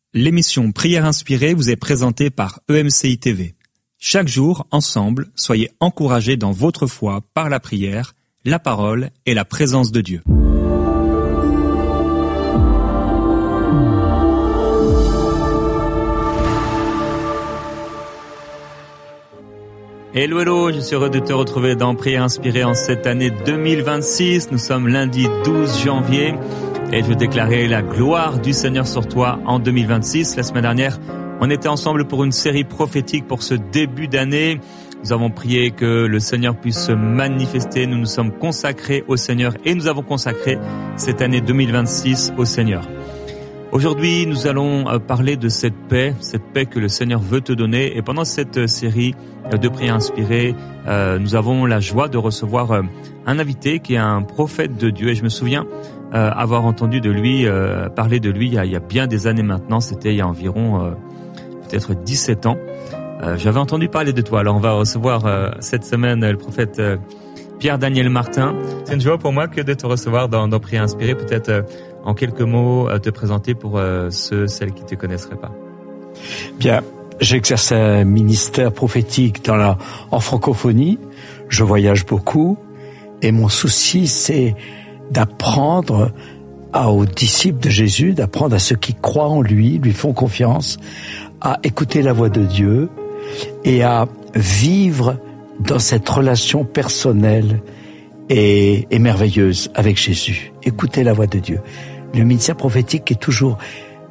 L'émission Prière inspirée vous est présentée par EMCI TV. Chaque jour, ensemble, soyez encouragés dans votre foi par la prière, la parole et la présence de Dieu. Hello, je suis heureux de te retrouver dans Prière inspirée en cette année 2026. Nous sommes lundi 12 janvier et je veux déclarer la gloire du Seigneur sur toi en 2026. La semaine dernière, on était ensemble pour une série prophétique pour ce début d'année. Nous avons prié que le Seigneur puisse se manifester. Nous nous sommes consacrés au Seigneur et nous avons consacré cette année 2026 au Seigneur. Aujourd'hui, nous allons parler de cette paix que le Seigneur veut te donner. Et pendant cette série de prières inspirées, nous avons la joie de recevoir un invité qui est un prophète de Dieu. Et je me souviens avoir entendu de lui, parler de lui il y a bien des années maintenant. C'était il y a environ peut-être 17 ans. J'avais entendu parler de toi. Alors on va recevoir cette semaine le prophète Pierre-Daniel Martin. C'est une joie pour moi que de te recevoir dans Prières inspirées. Peut-être en quelques mots te présenter pour celles qui ne te connaisseraient pas. Bien, j'exerce un ministère prophétique en francophonie. Je voyage beaucoup et mon souci, c'est d'apprendre aux disciples de Jésus, d'apprendre à ceux qui croient en lui font confiance, à écouter la voix de Dieu et à vivre dans cette relation personnelle et merveilleuse avec Jésus. Écoutez la voix de Dieu. Le ministère prophétique est toujours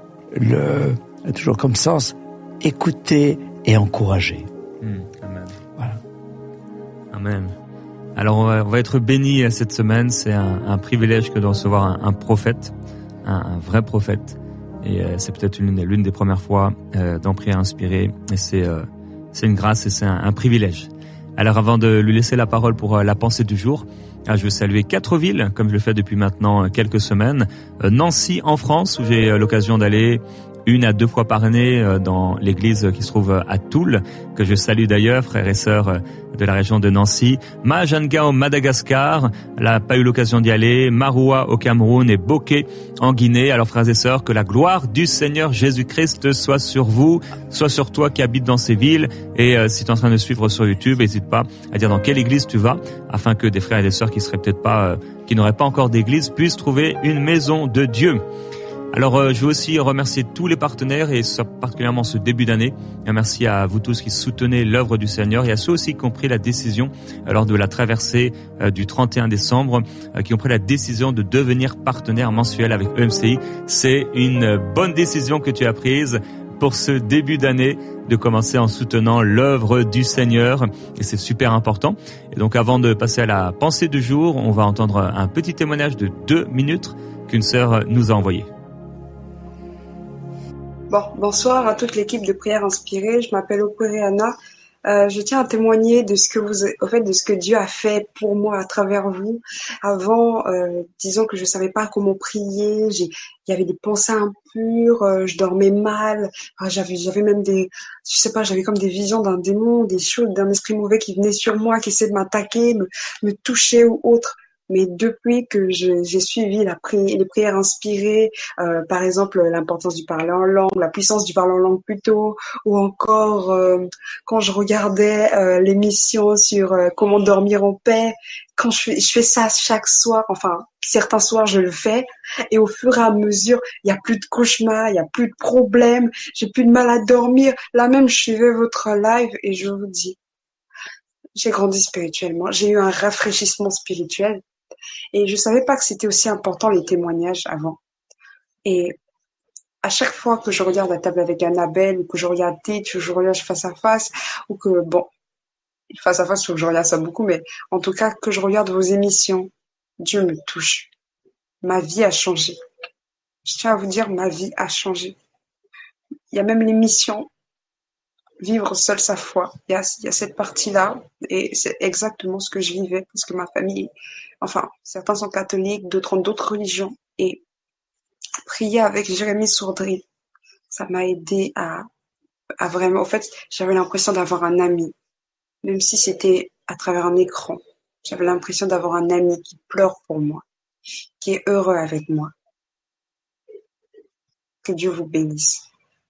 comme sens écouter et encourager. Amen. Voilà. Amen. Alors on va être bénis cette semaine. C'est un privilège que de recevoir un prophète, un vrai prophète. Et c'est peut-être l'une des premières fois dans Prière inspirée. Et c'est une grâce et c'est un privilège. Alors avant de lui laisser la parole pour la pensée du jour, je veux saluer 4 villes, comme je le fais depuis maintenant quelques semaines. Nancy en France, où j'ai l'occasion d'aller 1 à 2 fois par année dans l'église qui se trouve à Toul, que je salue d'ailleurs, frères et sœurs de la région de Nancy. Mahajanga au Madagascar, elle n'a pas eu l'occasion d'y aller. Maroua au Cameroun et Bokeh en Guinée. Alors frères et sœurs, que la gloire du Seigneur Jésus-Christ soit sur vous, soit sur toi qui habites dans ces villes. Et si tu es en train de suivre sur YouTube, n'hésite pas à dire dans quelle église tu vas, afin que des frères et des sœurs qui seraient peut-être pas, qui n'auraient pas encore d'église, puissent trouver une maison de Dieu. Alors, je veux aussi remercier tous les partenaires et particulièrement ce début d'année. Et merci à vous tous qui soutenez l'œuvre du Seigneur et à ceux aussi qui ont pris la décision lors de la traversée du 31 décembre, qui ont pris la décision de devenir partenaire mensuel avec EMCI. C'est une bonne décision que tu as prise pour ce début d'année, de commencer en soutenant l'œuvre du Seigneur. Et c'est super important. Et donc, avant de passer à la pensée du jour, on va entendre un petit témoignage de 2 minutes qu'une sœur nous a envoyé. Bonsoir à toute l'équipe de Prière inspirée. Je m'appelle Oporeana. Je tiens à témoigner de ce que Dieu a fait pour moi à travers vous. Avant, disons que je savais pas comment prier. Il y avait des pensées impures. Je dormais mal. J'avais même j'avais comme des visions d'un démon, des choses d'un esprit mauvais qui venait sur moi, qui essayait de m'attaquer, me toucher ou autre. Mais depuis que j'ai suivi les prières inspirées, par exemple l'importance du parler en langue, la puissance du parler en langue plutôt, ou encore quand je regardais l'émission sur comment dormir en paix, quand je fais ça chaque soir, enfin certains soirs je le fais, et au fur et à mesure il y a plus de cauchemars, il y a plus de problèmes, j'ai plus de mal à dormir. Là même je suivais votre live et je vous dis, j'ai grandi spirituellement, j'ai eu un rafraîchissement spirituel. Et je savais pas que c'était aussi important les témoignages avant. Et à chaque fois que je regarde la table avec Annabelle, ou que je regarde Tite, ou que je regarde face à face, ou que, face à face, faut que je regarde ça beaucoup, mais en tout cas, que je regarde vos émissions, Dieu me touche. Ma vie a changé. Je tiens à vous dire, ma vie a changé. Il y a même l'émission Vivre seul sa foi. Il y a cette partie-là, et c'est exactement ce que je vivais, parce que ma famille, certains sont catholiques, d'autres ont d'autres religions, et prier avec Jérémy Sourdry, ça m'a aidé à vraiment, en fait, j'avais l'impression d'avoir un ami, même si c'était à travers un écran. J'avais l'impression d'avoir un ami qui pleure pour moi, qui est heureux avec moi. Que Dieu vous bénisse.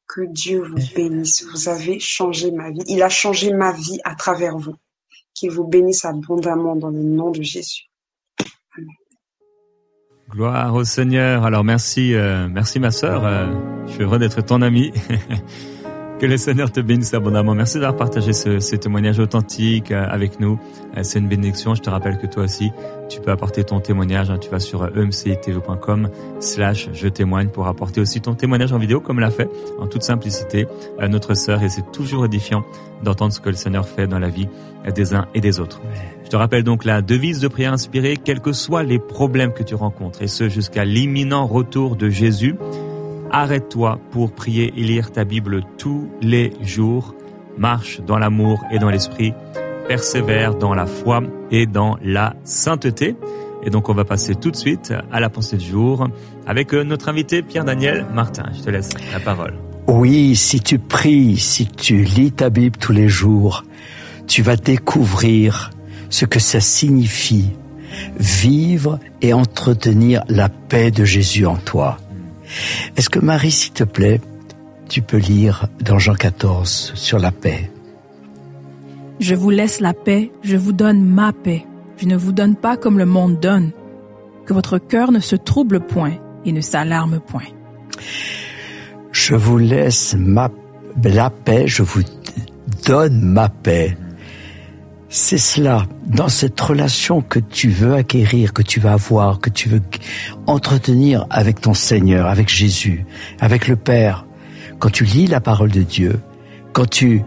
Que Dieu vous bénisse. Vous avez changé ma vie. Il a changé ma vie à travers vous. Qu'il vous bénisse abondamment dans le nom de Jésus. Amen. Gloire au Seigneur. Alors merci ma sœur. Je suis heureux d'être ton ami. Que le Seigneur te bénisse abondamment. Merci d'avoir partagé ce témoignage authentique avec nous. C'est une bénédiction. Je te rappelle que toi aussi, tu peux apporter ton témoignage. Tu vas sur emcitv.com/je témoigne pour apporter aussi ton témoignage en vidéo comme l'a fait en toute simplicité notre sœur. Et c'est toujours édifiant d'entendre ce que le Seigneur fait dans la vie des uns et des autres. Je te rappelle donc la devise de prière inspirée, quels que soient les problèmes que tu rencontres, et ce jusqu'à l'imminent retour de Jésus. Arrête-toi pour prier et lire ta Bible tous les jours. Marche dans l'amour et dans l'esprit. Persévère dans la foi et dans la sainteté. Et donc on va passer tout de suite à la pensée du jour avec notre invité Pierre-Daniel Martin. Je te laisse la parole. Oui, si tu pries, si tu lis ta Bible tous les jours, tu vas découvrir ce que ça signifie. Vivre et entretenir la paix de Jésus en toi. Est-ce que Marie, s'il te plaît, tu peux lire dans Jean 14 sur la paix? Je vous laisse la paix, je vous donne ma paix. Je ne vous donne pas comme le monde donne. Que votre cœur ne se trouble point et ne s'alarme point. Je vous laisse la paix, je vous donne ma paix. C'est cela, dans cette relation que tu veux acquérir, que tu vas avoir, que tu veux entretenir avec ton Seigneur, avec Jésus, avec le Père. Quand tu lis la parole de Dieu, quand tu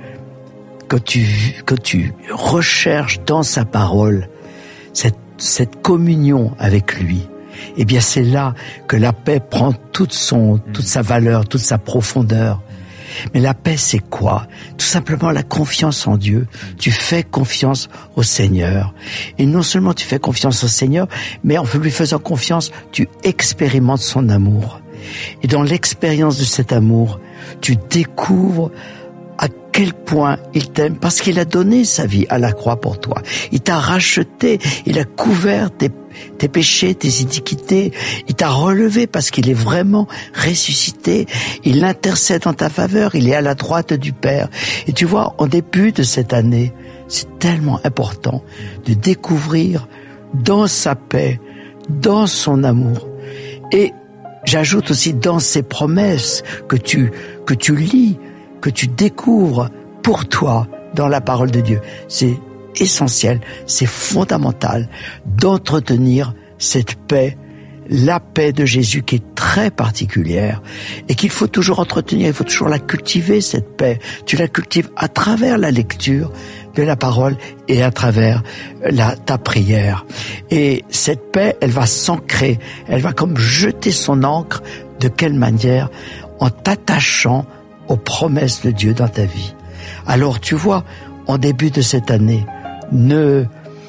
recherches dans sa parole cette communion avec lui, eh bien c'est là que la paix prend toute sa valeur, toute sa profondeur. Mais la paix, c'est quoi? Tout simplement la confiance en Dieu. Tu fais confiance au Seigneur. Et non seulement tu fais confiance au Seigneur, mais en lui faisant confiance, tu expérimentes son amour. Et dans l'expérience de cet amour, tu découvres à quel point il t'aime, parce qu'il a donné sa vie à la croix pour toi. Il t'a racheté, il a couvert tes péchés, tes iniquités. Il t'a relevé parce qu'il est vraiment ressuscité. Il intercède en ta faveur, il est à la droite du Père. Et tu vois, en début de cette année, c'est tellement important de découvrir dans sa paix, dans son amour. Et j'ajoute aussi dans ses promesses que tu lis, que tu découvres pour toi dans la parole de Dieu. C'est essentiel, c'est fondamental d'entretenir cette paix, la paix de Jésus qui est très particulière et qu'il faut toujours entretenir, il faut toujours la cultiver, cette paix. Tu la cultives à travers la lecture de la parole et à travers ta prière. Et cette paix, elle va s'ancrer, elle va comme jeter son encre. De quelle manière? En t'attachant aux promesses de Dieu dans ta vie. Alors tu vois, en début de cette année, ne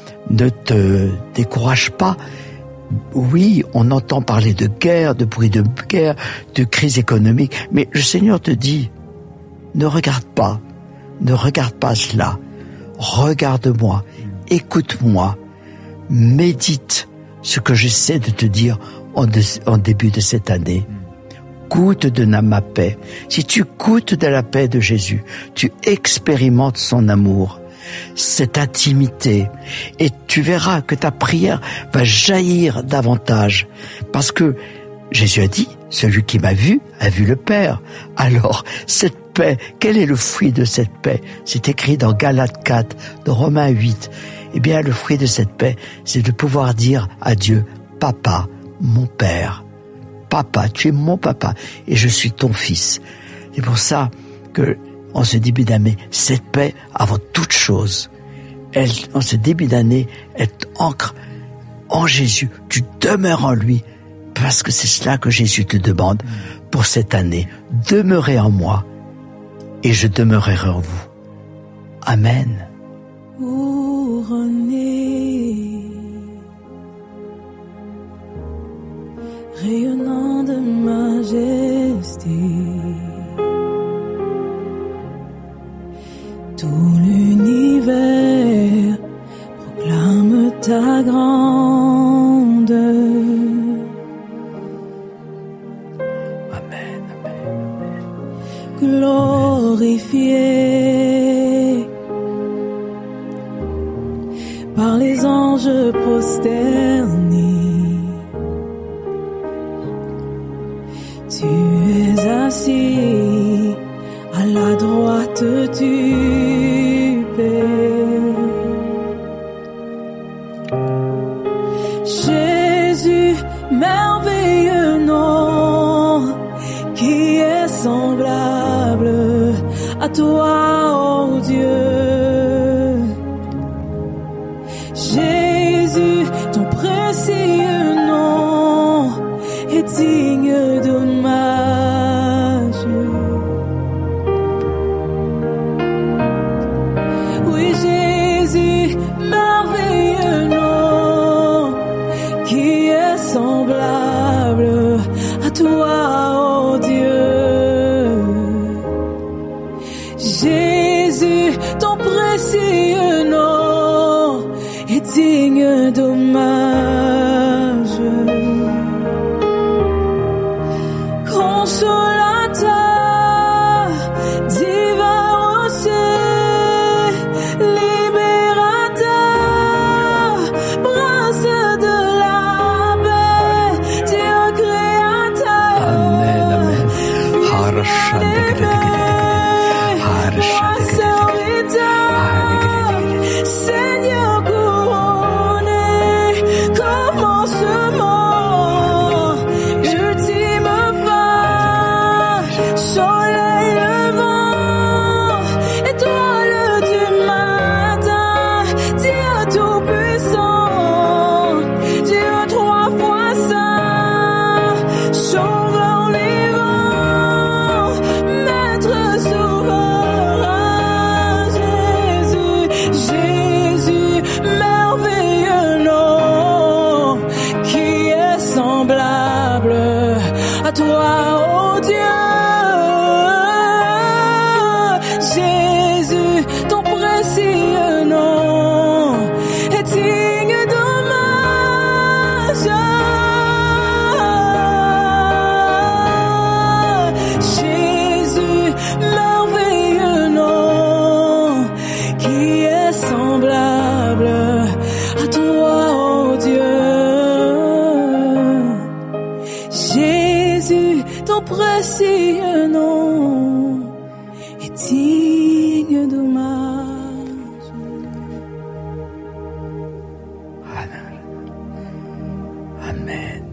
te décourage pas. Oui, on entend parler de guerre, de bruit de guerre, de crise économique, mais le Seigneur te dit, ne regarde pas cela. Regarde-moi, écoute-moi, médite ce que j'essaie de te dire en début de cette année. Goûte de ma paix. Si tu goûtes de la paix de Jésus, tu expérimentes son amour, cette intimité, et tu verras que ta prière va jaillir davantage, parce que Jésus a dit, celui qui m'a vu a vu le Père. Alors, cette paix, quel est le fruit de cette paix? C'est écrit dans Galates 4, dans Romains 8. Eh bien, le fruit de cette paix, c'est de pouvoir dire à Dieu, Papa, mon Père. Papa, tu es mon papa et je suis ton fils. C'est pour ça que, en ce début d'année, cette paix, avant toute chose, en ce début d'année, elle ancre en Jésus. Tu demeures en lui, parce que c'est cela que Jésus te demande pour cette année. Demeurez en moi et je demeurerai en vous. Amen. Rayonnant de majesté, tout l'univers proclame ta grande. Amen, amen, amen. glorifié par les anges prosternés. Tu es assis à la droite du Père. Jésus, merveilleux nom, qui est semblable à toi, ô Dieu. Jésus, ton précieux nom est digne d'hommage. Oui, Jésus, merveilleux nom, qui est semblable à toi, ô Dieu. Jésus, ton précieux nom est digne d'hommage. Consolateur, divin aussi, libérateur, prince de la paix, Dieu créateur. Amen, amen. Seigneur couronné, commencement, ultime fin, soleil levant, étoile du matin, Dieu tout-puissant, Dieu trois fois saint, sauveur vivant, maître souverain, Jésus, merveilleux nom, qui est semblable à toi, ô Dieu. Jésus, ton précieux nom est digne d'hommage. Jésus, merveilleux nom, qui est semblable à toi, ô Dieu. Jésus, ton précieux nom est digne d'hommage. Amen.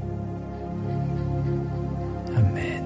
Amen.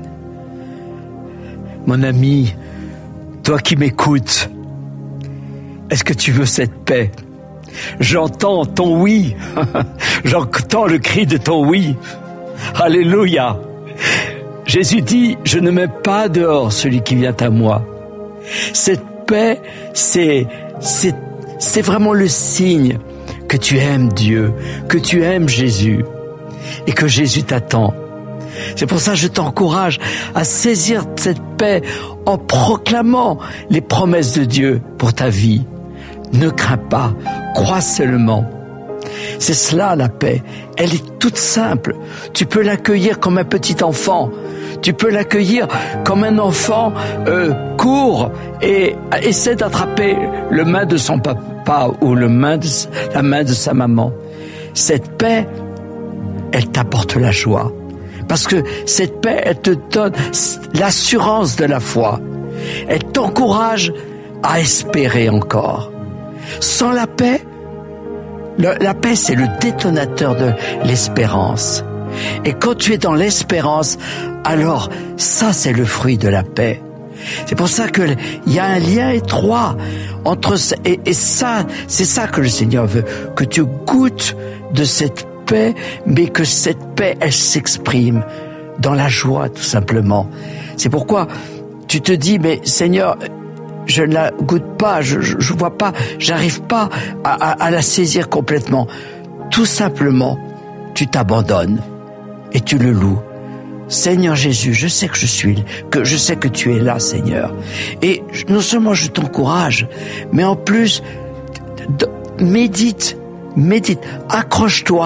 Mon ami, toi qui m'écoutes, est-ce que tu veux cette paix? J'entends ton oui. J'entends le cri de ton oui. Alléluia. Jésus dit, je ne mets pas dehors celui qui vient à moi. Cette paix, c'est vraiment le signe que tu aimes Dieu, que tu aimes Jésus et que Jésus t'attend. C'est pour ça que je t'encourage à saisir cette paix en proclamant les promesses de Dieu pour ta vie. Ne crains pas, crois seulement. C'est cela la paix. Elle est toute simple. Tu peux l'accueillir comme un petit enfant. Tu peux l'accueillir comme un enfant court et essaie d'attraper le main de son papa ou la main de sa maman. Cette paix, elle t'apporte la joie. Parce que cette paix, elle te donne l'assurance de la foi. Elle t'encourage à espérer encore. Sans la paix, la paix, c'est le détonateur de l'espérance. Et quand tu es dans l'espérance, alors ça, c'est le fruit de la paix. C'est pour ça qu'il y a un lien étroit entre ça, et ça, c'est ça que le Seigneur veut, que tu goûtes de cette paix, mais que cette paix, elle s'exprime dans la joie, tout simplement. C'est pourquoi tu te dis, mais Seigneur, je ne la goûte pas, je vois pas, j'arrive pas à la saisir complètement. Tout simplement, tu t'abandonnes et tu le loues. Seigneur Jésus, je sais je sais que tu es là, Seigneur. Et non seulement je t'encourage, mais en plus, médite, accroche-toi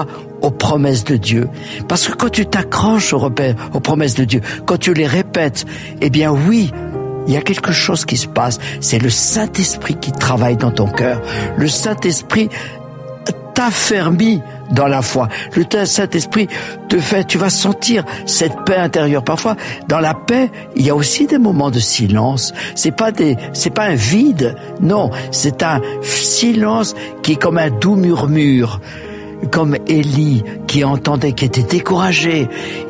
aux promesses de Dieu. Parce que quand tu t'accroches aux promesses de Dieu, quand tu les répètes, eh bien oui, il y a quelque chose qui se passe. C'est le Saint-Esprit qui travaille dans ton cœur. Le Saint-Esprit t'affermit dans la foi. Le Saint-Esprit te fait, tu vas sentir cette paix intérieure. Parfois, dans la paix, il y a aussi des moments de silence. C'est pas un vide. Non, c'est un silence qui est comme un doux murmure. Comme Élie qui entendait, qui était découragé.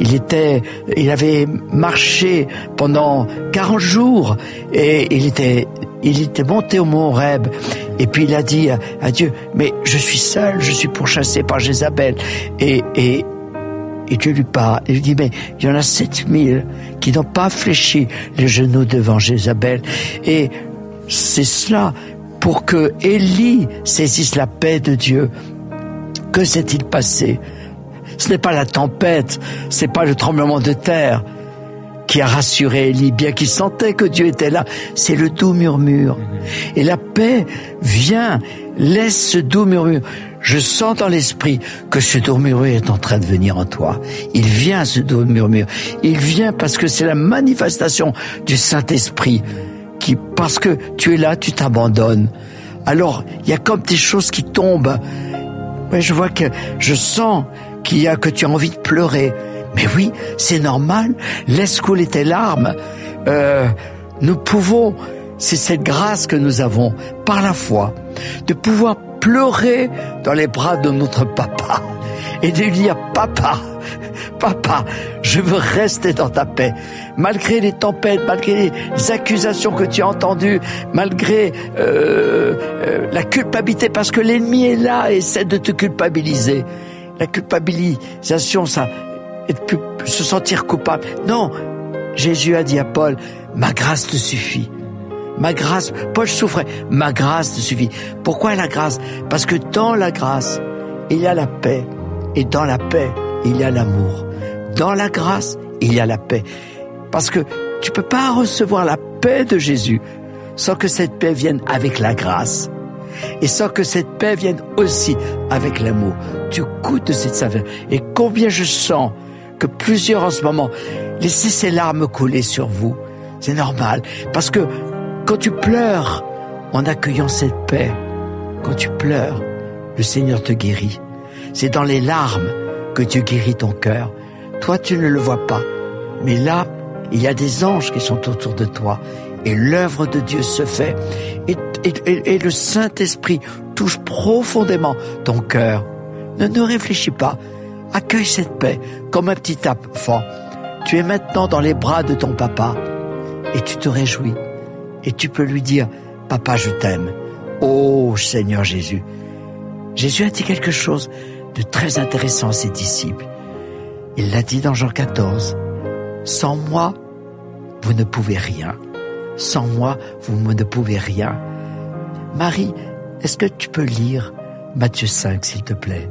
Il avait marché pendant 40 jours et il était monté au mont Horeb. Et puis il a dit à Dieu, mais je suis seul, je suis pourchassé par Jézabel. Et Dieu lui parle, il lui dit, mais il y en a 7000 qui n'ont pas fléchi les genoux devant Jézabel. Et c'est cela, pour que Élie saisisse la paix de Dieu. Que s'est-il passé? Ce n'est pas la tempête, c'est pas le tremblement de terre qui a rassuré Élie, bien qu'il sentait que Dieu était là. C'est le doux murmure. Et la paix vient, laisse ce doux murmure. Je sens dans l'esprit que ce doux murmure est en train de venir en toi. Il vient, ce doux murmure. Il vient parce que c'est la manifestation du Saint-Esprit qui, parce que tu es là, tu t'abandonnes. Alors, il y a comme des choses qui tombent. Ouais, je sens que tu as envie de pleurer. Mais oui, c'est normal. Laisse couler tes larmes. Nous pouvons, c'est cette grâce que nous avons, par la foi, de pouvoir pleurer dans les bras de notre papa. Et de lui dire, papa, je veux rester dans ta paix. Malgré les tempêtes, malgré les accusations que tu as entendues, malgré la culpabilité, parce que l'ennemi est là et essaie de te culpabiliser. La culpabilisation, ça, se sentir coupable. Non, Jésus a dit à Paul, ma grâce te suffit. Ma grâce, Paul souffrait, ma grâce te suffit. Pourquoi la grâce? Parce que dans la grâce, il y a la paix. Et dans la paix, il y a l'amour. Dans la grâce, il y a la paix. Parce que tu peux pas recevoir la paix de Jésus sans que cette paix vienne avec la grâce. Et sans que cette paix vienne aussi avec l'amour. Tu goûtes de cette saveur. Et combien je sens que plusieurs en ce moment, laissez ces larmes couler sur vous. C'est normal. Parce que quand tu pleures en accueillant cette paix, quand tu pleures, le Seigneur te guérit. C'est dans les larmes que Dieu guérit ton cœur. Toi, tu ne le vois pas. Mais là, il y a des anges qui sont autour de toi. Et l'œuvre de Dieu se fait. Et le Saint-Esprit touche profondément ton cœur. Ne réfléchis pas. Accueille cette paix comme un petit enfant. Tu es maintenant dans les bras de ton papa. Et tu te réjouis. Et tu peux lui dire, papa, je t'aime. Oh, Seigneur Jésus. Jésus a dit quelque chose de très intéressant à ses disciples. Il l'a dit dans Jean 14. Sans moi, vous ne pouvez rien. Sans moi, vous ne pouvez rien. Marie, est-ce que tu peux lire Matthieu 5, s'il te plaît?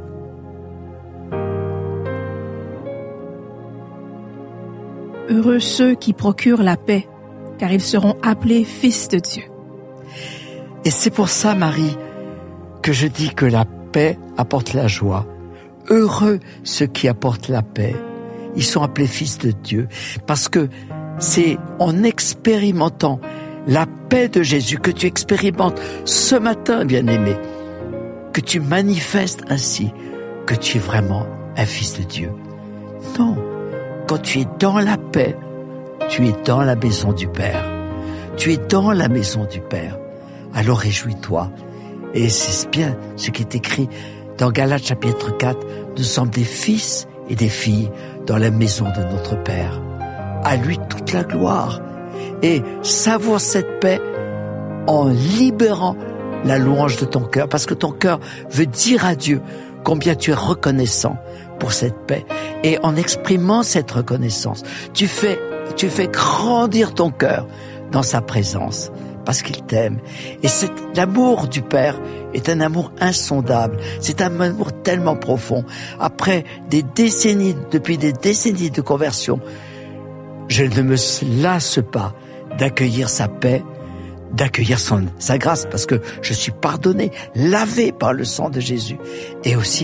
Heureux ceux qui procurent la paix, car ils seront appelés fils de Dieu. Et c'est pour ça, Marie, que je dis que la paix apporte la joie. Heureux ceux qui apportent la paix. Ils sont appelés fils de Dieu. Parce que c'est en expérimentant la paix de Jésus que tu expérimentes ce matin, bien-aimé, que tu manifestes ainsi que tu es vraiment un fils de Dieu. Non, quand tu es dans la paix, tu es dans la maison du Père. Tu es dans la maison du Père. Alors réjouis-toi. Et c'est bien ce qui est écrit dans Galates chapitre 4. Nous sommes des fils et des filles dans la maison de notre Père. À lui toute la gloire. Et savoure cette paix en libérant la louange de ton cœur. Parce que ton cœur veut dire à Dieu combien tu es reconnaissant pour cette paix. Et en exprimant cette reconnaissance, tu fais grandir ton cœur dans sa présence. Parce qu'il t'aime. Et l'amour du Père est un amour insondable. C'est un amour tellement profond. Après depuis des décennies de conversion, je ne me lasse pas d'accueillir sa paix, d'accueillir sa grâce, parce que je suis pardonné, lavé par le sang de Jésus. Et aussi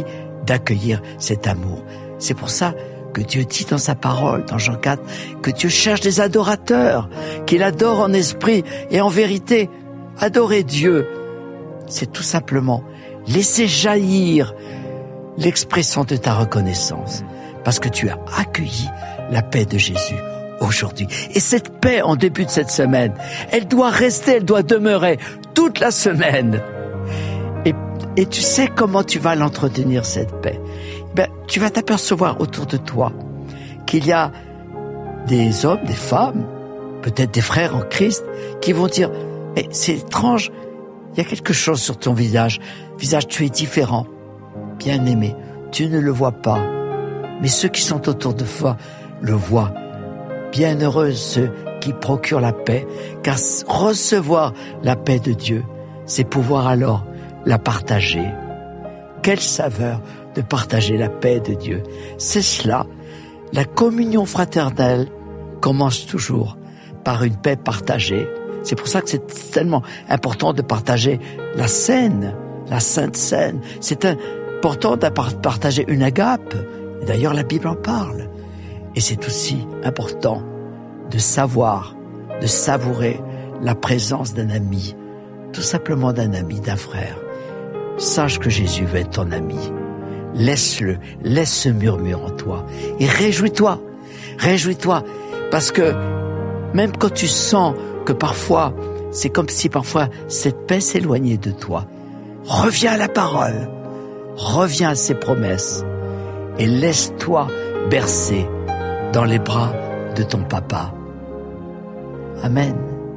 d'accueillir cet amour. C'est pour ça que Dieu dit dans sa parole, dans Jean 4, que Dieu cherche des adorateurs, qu'il adore en esprit et en vérité. Adorer Dieu, c'est tout simplement laisser jaillir l'expression de ta reconnaissance, parce que tu as accueilli la paix de Jésus aujourd'hui. Et cette paix en début de cette semaine, elle doit rester, elle doit demeurer toute la semaine. Et tu sais comment tu vas l'entretenir, cette paix. Tu vas t'apercevoir autour de toi qu'il y a des hommes, des femmes, peut-être des frères en Christ, qui vont dire « Mais c'est étrange, il y a quelque chose sur ton visage. Tu es différent. Bien-aimé, tu ne le vois pas. Mais ceux qui sont autour de toi le voient. Bienheureux ceux qui procurent la paix, car recevoir la paix de Dieu, c'est pouvoir alors la partager. Quelle saveur de partager la paix de Dieu. C'est cela. La communion fraternelle commence toujours par une paix partagée. C'est pour ça que c'est tellement important de partager la scène, la Sainte Seine. C'est important de partager une agape. Et d'ailleurs, la Bible en parle. Et c'est aussi important de savoir, de savourer la présence d'un ami, tout simplement d'un ami, d'un frère. Sache que Jésus veut être ton ami. Laisse-le, laisse ce murmure en toi. Et réjouis-toi, parce que même quand tu sens que parfois, c'est comme si parfois cette paix s'éloignait de toi, reviens à la parole, reviens à ses promesses et laisse-toi bercer dans les bras de ton papa. Amen.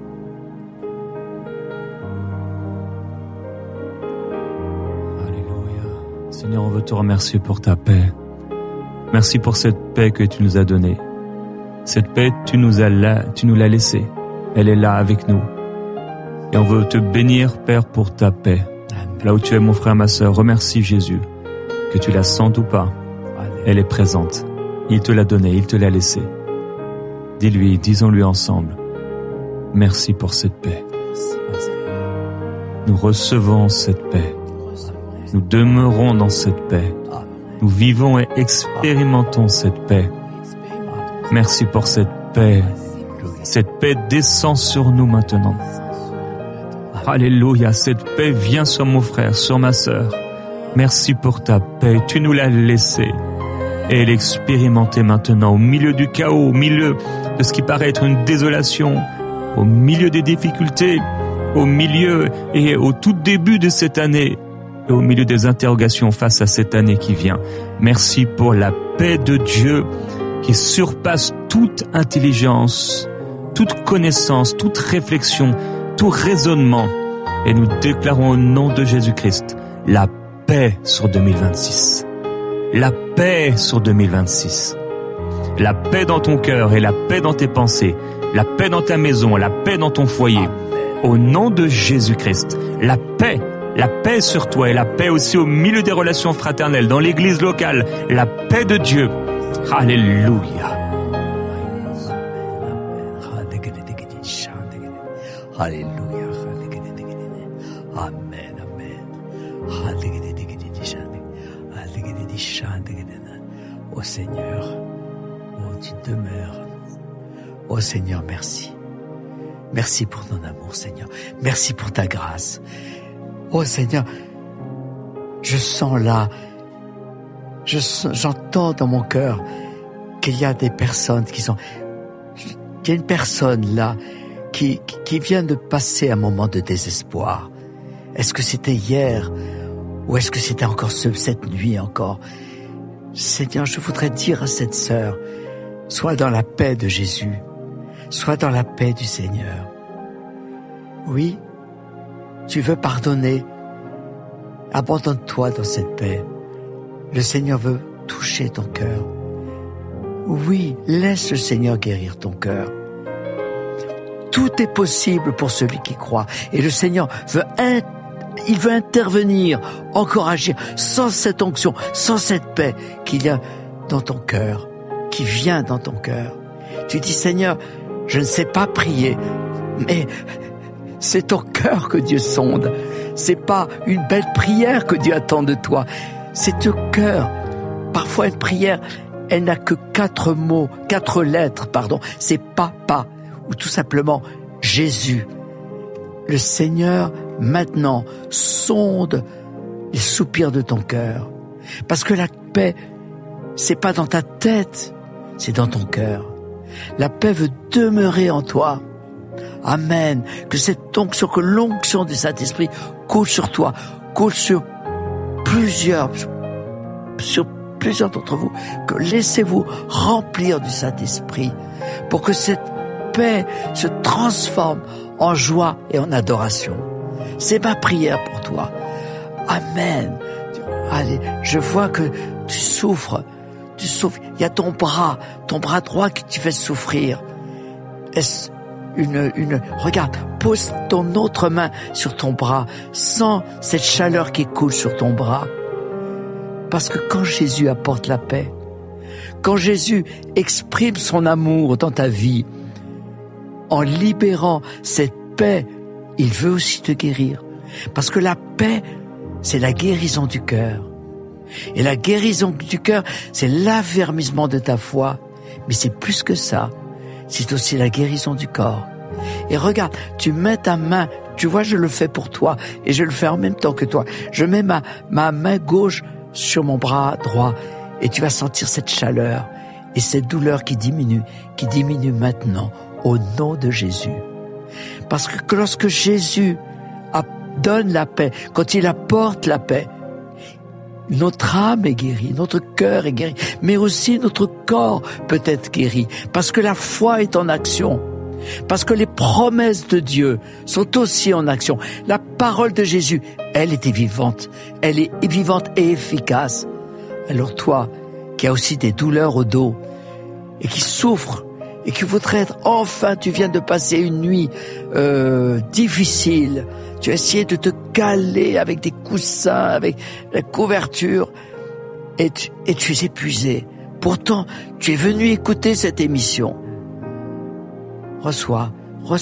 Alléluia. Seigneur, on veut te remercier pour ta paix. Merci pour cette paix que tu nous as donnée. Cette paix, tu nous l'as laissée. Elle est là avec nous. Et on veut te bénir, Père, pour ta paix. Amen. Là où tu es, mon frère, ma sœur, remercie Jésus. Que tu la sentes ou pas, elle est présente. Il te l'a donnée, il te l'a laissée. Dis-lui, disons-lui ensemble, merci pour cette paix. Nous recevons cette paix. Nous demeurons dans cette paix. Nous vivons et expérimentons cette paix. Merci pour cette paix. Cette paix descend sur nous maintenant. Alléluia, cette paix vient sur mon frère, sur ma sœur. Merci pour ta paix, tu nous l'as laissée. Et elle est expérimentée maintenant au milieu du chaos, au milieu de ce qui paraît être une désolation, au milieu des difficultés, au milieu et au tout début de cette année, et au milieu des interrogations face à cette année qui vient. Merci pour la paix de Dieu qui surpasse toute intelligence, toute connaissance, toute réflexion, tout raisonnement. Et nous déclarons au nom de Jésus-Christ la paix sur 2026. La paix sur 2026. La paix dans ton cœur et la paix dans tes pensées. La paix dans ta maison, la paix dans ton foyer. Au nom de Jésus-Christ, la paix sur toi et la paix aussi au milieu des relations fraternelles, dans l'église locale. La paix de Dieu. Alléluia. Alléluia. Amen, amen. Ô Seigneur, oh tu demeures. Ô Seigneur, merci. Merci pour ton amour, Seigneur. Merci pour ta grâce. Ô Seigneur, je sens là, j'entends dans mon cœur qu'il y a des personnes qu'il y a une personne là qui vient de passer un moment de désespoir. Est-ce que c'était hier ou est-ce que c'était encore cette nuit encore? Seigneur, je voudrais dire à cette sœur, sois dans la paix de Jésus, sois dans la paix du Seigneur. Oui, tu veux pardonner, abandonne-toi dans cette paix. Le Seigneur veut toucher ton cœur. Oui, laisse le Seigneur guérir ton cœur. Tout est possible pour celui qui croit. Et le Seigneur veut intervenir, encore agir, sans cette onction, sans cette paix qu'il y a dans ton cœur, qui vient dans ton cœur. Tu dis, Seigneur, je ne sais pas prier, mais c'est ton cœur que Dieu sonde. C'est pas une belle prière que Dieu attend de toi. C'est au cœur. Parfois une prière, elle n'a que 4 lettres, c'est papa, ou tout simplement Jésus. Le Seigneur, maintenant, sonde les soupirs de ton cœur. Parce que la paix, c'est pas dans ta tête, c'est dans ton cœur. La paix veut demeurer en toi. Amen. Que cette onction, que l'onction du Saint-Esprit coule sur toi, coule sur plusieurs d'entre vous, que laissez-vous remplir du Saint-Esprit pour que cette paix se transforme en joie et en adoration. C'est ma prière pour toi. Amen. Allez, je vois que tu souffres. Il y a ton bras droit qui te fait souffrir. Est-ce regarde, pose ton autre main sur ton bras, sens cette chaleur qui coule sur ton bras. Parce que quand Jésus apporte la paix, quand Jésus exprime son amour dans ta vie, en libérant cette paix, il veut aussi te guérir. Parce que la paix, c'est la guérison du cœur. Et la guérison du cœur, c'est l'affermissement de ta foi. Mais c'est plus que ça. C'est aussi la guérison du corps. Et regarde, tu mets ta main, tu vois, je le fais pour toi, et je le fais en même temps que toi. Je mets ma main gauche sur mon bras droit, et tu vas sentir cette chaleur, et cette douleur qui diminue maintenant, au nom de Jésus. Parce que lorsque Jésus donne la paix, quand il apporte la paix, notre âme est guérie, notre cœur est guéri, mais aussi notre corps peut être guéri, parce que la foi est en action, parce que les promesses de Dieu sont aussi en action. La parole de Jésus, elle est vivante et efficace. Alors toi, qui as aussi des douleurs au dos, et qui souffres, et qui voudrais être, enfin tu viens de passer une nuit difficile, tu as essayé de te caler avec des coussins, avec la couverture, et tu es épuisé. Pourtant, tu es venu écouter cette émission. Reçois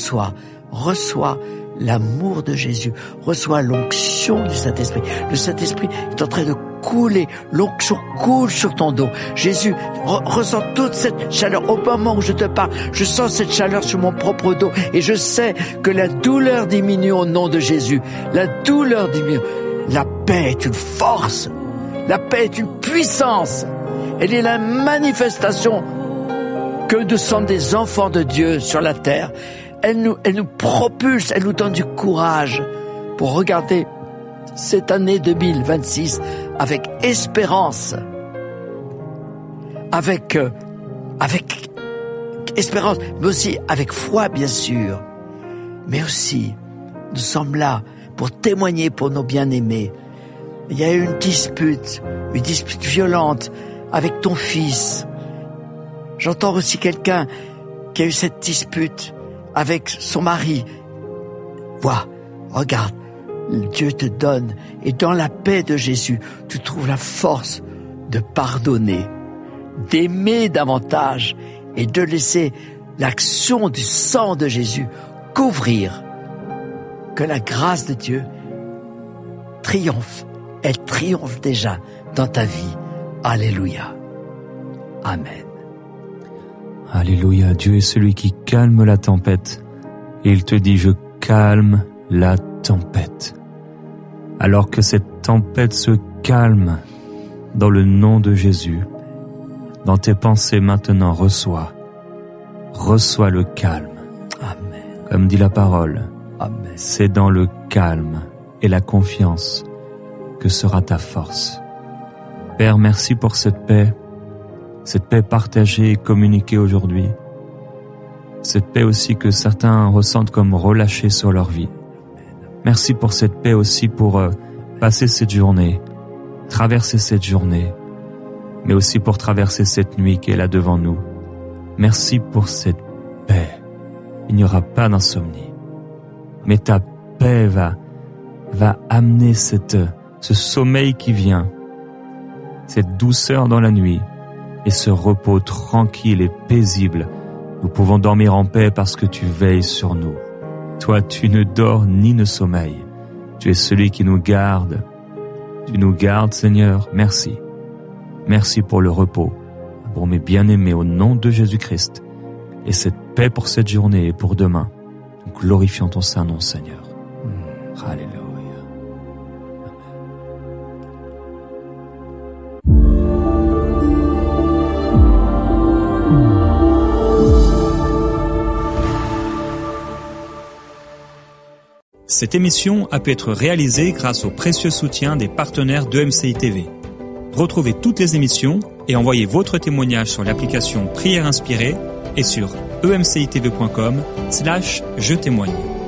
l'amour de Jésus, reçois l'onction du Saint-Esprit. Le Saint-Esprit est en train de couler, l'onction coule sur ton dos. Jésus, ressens toute cette chaleur. Au moment où je te parle, je sens cette chaleur sur mon propre dos et je sais que la douleur diminue au nom de Jésus. La douleur diminue. La paix est une force. La paix est une puissance. Elle est la manifestation que nous sommes des enfants de Dieu sur la terre. Elle nous propulse, elle nous donne du courage pour regarder cette année 2026 avec espérance, avec espérance, mais aussi avec foi bien sûr. Mais aussi, nous sommes là pour témoigner pour nos bien-aimés. Il y a eu une dispute violente avec ton fils. J'entends aussi quelqu'un qui a eu cette dispute avec son mari. Vois, regarde, Dieu te donne, et dans la paix de Jésus, tu trouves la force de pardonner, d'aimer davantage, et de laisser l'action du sang de Jésus couvrir. Que la grâce de Dieu triomphe, elle triomphe déjà dans ta vie. Alléluia. Amen. Alléluia, Dieu est celui qui calme la tempête. Et il te dit, je calme la tempête. Alors que cette tempête se calme, dans le nom de Jésus, dans tes pensées maintenant, reçois le calme. Amen. Comme dit la parole, Amen. C'est dans le calme et la confiance que sera ta force. Père, merci pour cette paix partagée et communiquée aujourd'hui. Cette paix aussi que certains ressentent comme relâchée sur leur vie. Merci pour cette paix aussi pour passer cette journée, traverser cette journée, mais aussi pour traverser cette nuit qui est là devant nous. Merci pour cette paix. Il n'y aura pas d'insomnie. Mais ta paix va amener ce sommeil qui vient, cette douceur dans la nuit et ce repos tranquille et paisible. Nous pouvons dormir en paix parce que tu veilles sur nous. Toi, tu ne dors ni ne sommeilles. Tu es celui qui nous garde Tu nous gardes, Seigneur. Merci. Merci pour le repos, pour mes bien-aimés au nom de Jésus-Christ. Et cette paix pour cette journée et pour demain. Nous glorifions ton saint nom, Seigneur. Alléluia. Cette émission a pu être réalisée grâce au précieux soutien des partenaires d'EMCI TV. Retrouvez toutes les émissions et envoyez votre témoignage sur l'application Prière Inspirée et sur emcitv.com/je témoigne.